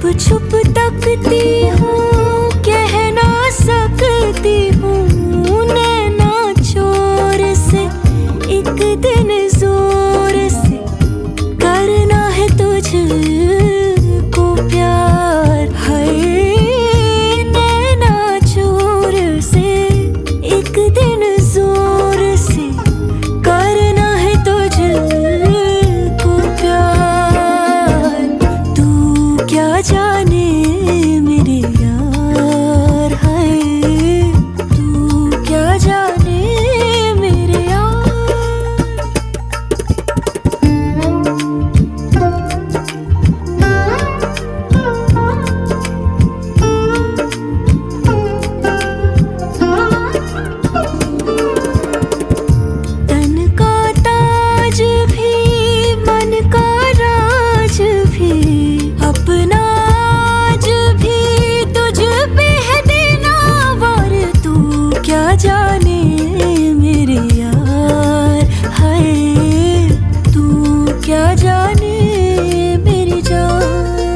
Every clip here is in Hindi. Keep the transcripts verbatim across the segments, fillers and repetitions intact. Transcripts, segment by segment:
छुप तकती हूँ, कह ना सकती हूँ नैना चोर से। एक दिन जोर से करना है तुझको प्यार, हाय नैना चोर से। एक दिन जोर से करना है तुझको प्यार। तू क्या जाने मेरे यार, हाय तू क्या जाने मेरे यार। तन का ताज भी मन का राज भी, अपना आज भी तुझ पे है देना वार। तू क्या जाने मेरे यार, हाय तू क्या जाने मेरी जान।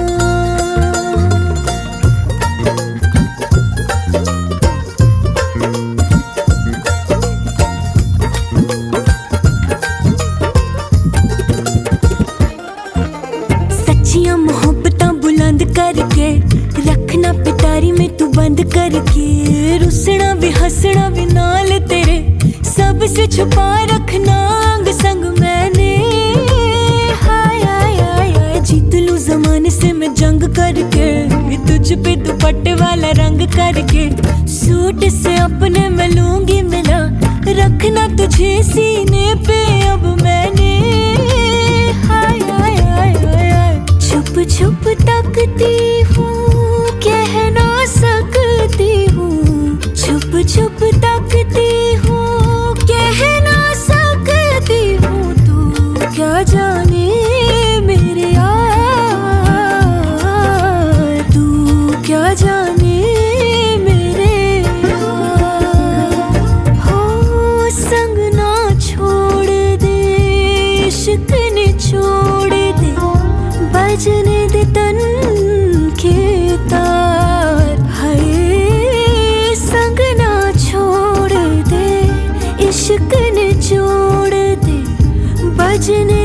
सच्चियां मोहब्बतां बुलंद करके रखना पिटारी में तू बंद करके। रुसना भी हंसना भी नाल तेरे, सबसे छुपा रखना अंग संग मैंने। हाय हाय हाय हाय जीत लूं जमाने से मैं जंग करके, तुझ पे दुपट्टे वाला रंग करके। सूट से अपने मैं लूंगी मिला, रखना तुझे सीने पे अब मैंने। हाय हाय हाय हाय हाय छुप छुप तकती हूँ, कह ना सकती हूँ। छुप छुप तकती हूँ, कह ना सकती हूँ। तू क्या जाने मेरे यार, तू क्या जाने मेरे यार। हो संग ना छोड़ दे, इश्क ने छोड़ दे, बजने दे तन के तार। हाय संग ना छोड़ दे, इश्क ने छोड़ दे, बजने